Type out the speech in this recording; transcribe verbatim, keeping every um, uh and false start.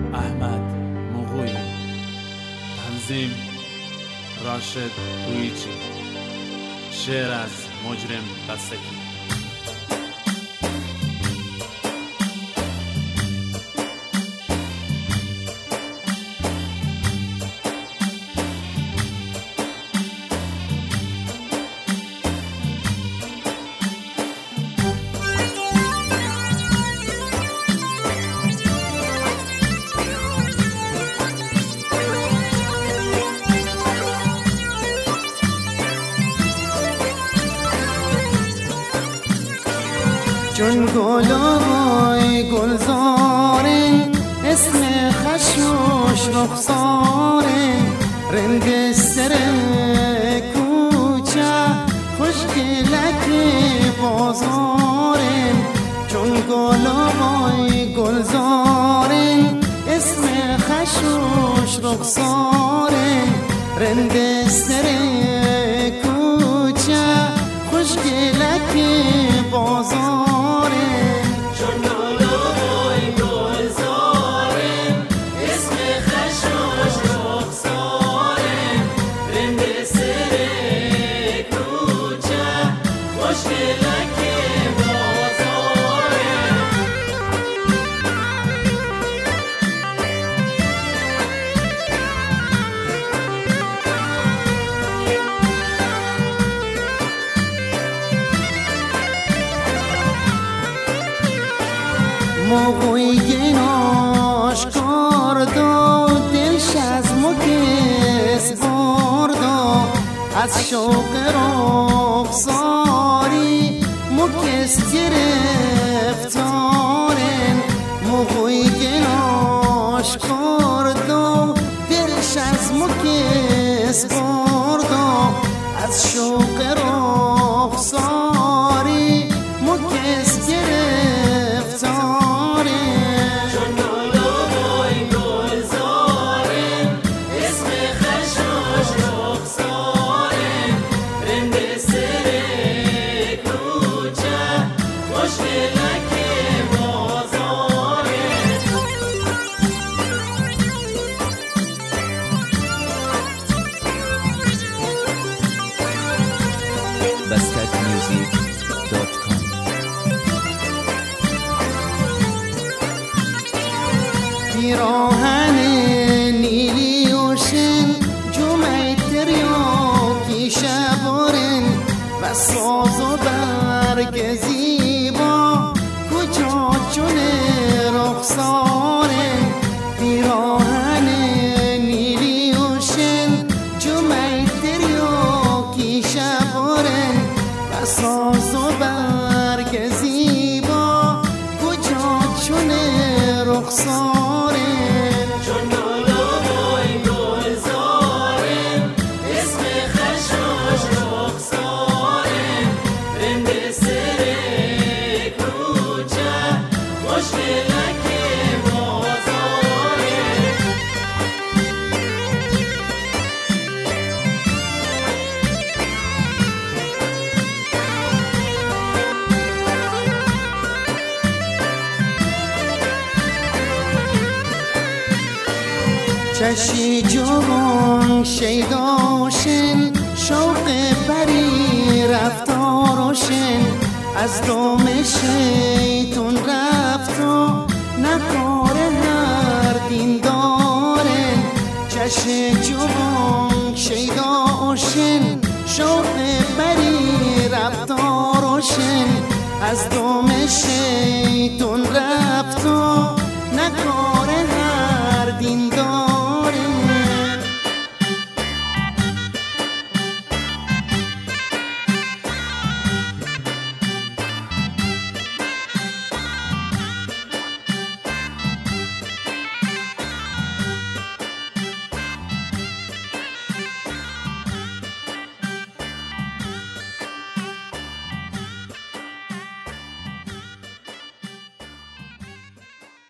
احمد مغوی، تنظیم راشد رویچی، شعر از مجرم بستگی. چون گلای گلزارن اسم خشوش رخسارن رنگ سر کوچه خوشگلک بازارن چون گلای گلزارن اسم خشوش رخسارن رنگ سر کوچه خوشگلک بازارن موقعی گناش کرد دلش از مکس برد از شوق رخساری مکس گرفتارن موقعی گناش کرد دلش از مکس برد از شوق رخساری مکس گرفتارن بستک میوزیک دات کام. پیراهن نیلی اوشن جمعه تریاکی شبارن و ساز و برگ زیبا کجا چون رخسارن پیراهن نیلی اوشن جمعه تریاکی شبارن و ساز و برگ زیبا کجا چون رخسارن چشی جوان شیداشن شوق پری رفتارشن از دام شیطون رفت و نکار هر دین دارن چشی جوان شیداشن شوق پری رفتارشن از دام شیطون رفت و نکار